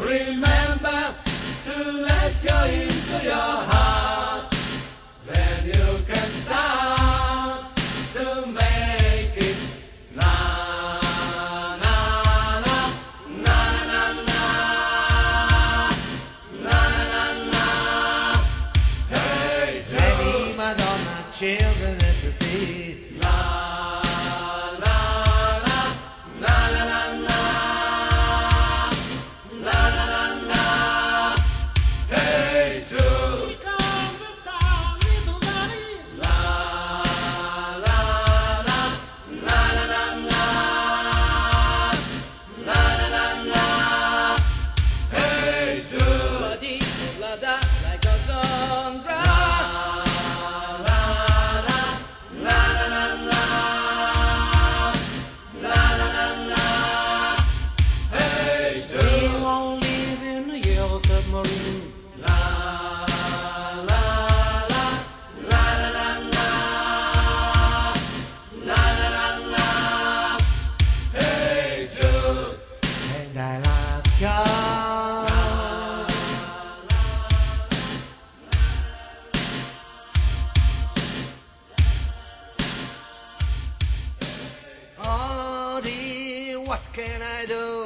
Remember to let go into your heart. Then you can start to make it. Na na na na na na na na na. Hey Joe. Lady Madonna, children at your feet. La la la la la la la la la la la. Hey Joe. Here comes the song, little Johnny. La la la la la la la la la la la. Hey Joe. La da like a song. La la la la la la la la la la la. Hey We Joe. won't live in a yellow submarine. La la la la la la la la la la la. Hey Joe. And I love you. Oh dear, what can I do?